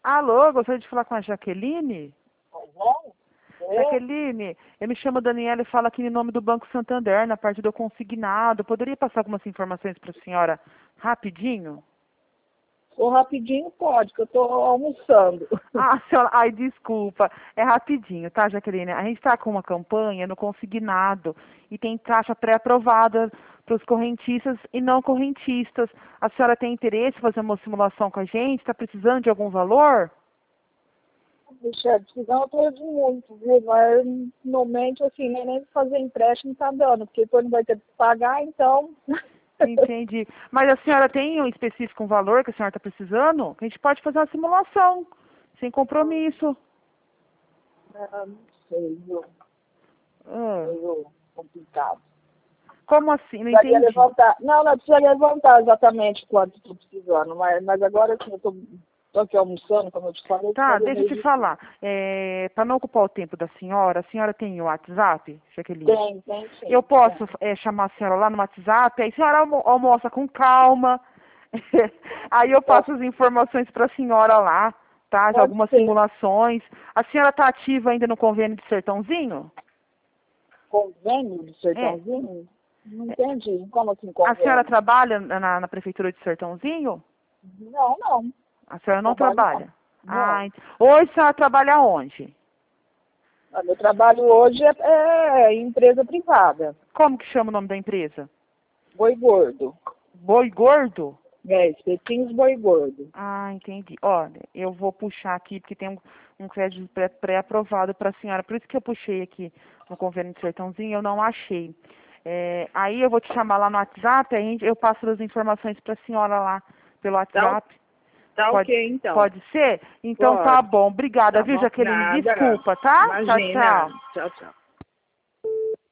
Alô, gostaria de falar com a Jaqueline? Bom, Jaqueline, eu me chamo Daniela e falo aqui em nome do Banco Santander, na parte do consignado. Poderia passar algumas informações para a senhora rapidinho? ou rapidinho pode, que eu estou almoçando. Ah, senhora, ai, desculpa. É rapidinho, tá, Jaqueline? A gente está com uma campanha no consignado e tem taxa pré-aprovada para os correntistas e não correntistas. A senhora tem interesse em fazer uma simulação com a gente? Está precisando de algum valor? Puxa, precisão eu estou de muito, viu? Mas no momento, assim, nem fazer empréstimo está dando, porque depois não vai ter que pagar, então. Entendi. Mas a senhora tem um específico um valor que a senhora está precisando? A gente pode fazer uma simulação, sem compromisso. Não sei, viu? Ah, Meio complicado. como assim? Não Precisaria entendi. levantar. Não precisaria levantar exatamente quanto estou precisando, mas agora assim, eu estou aqui almoçando, como eu te falei, Tá, fazer deixa eu meio te difícil. falar. Para não ocupar o tempo da senhora, a senhora tem o WhatsApp, Jaqueline? Tem sim. Eu posso chamar a senhora lá no WhatsApp, aí a senhora almoça com calma. Aí eu passo as informações para a senhora lá, tá? De Pode algumas ser. simulações. A senhora está ativa ainda no convênio de Sertãozinho? Convênio do É. Sertãozinho? Não entendi. Como assim A senhora convênio? trabalha na prefeitura de Sertãozinho? Não. A senhora não Trabalho não. trabalha? Não. Hoje a senhora trabalha onde? Meu trabalho hoje é empresa privada. Como que chama o nome da empresa? Boi gordo. Boi Gordo? Espetinhos boi gordo. Ah, entendi. Olha, eu vou puxar aqui, porque tem um crédito pré-aprovado para a senhora. Por isso que eu puxei aqui no convênio de Sertãozinho, eu não achei. Aí eu vou te chamar lá no WhatsApp, aí eu passo as informações para a senhora lá pelo WhatsApp. Tá Pode, ok, então. pode ser? Então tá Pode. bom. Obrigada, Tá viu, bom? Jaqueline? Nada. Desculpa, tá? Tchau, Imagina. tchau. Tchau.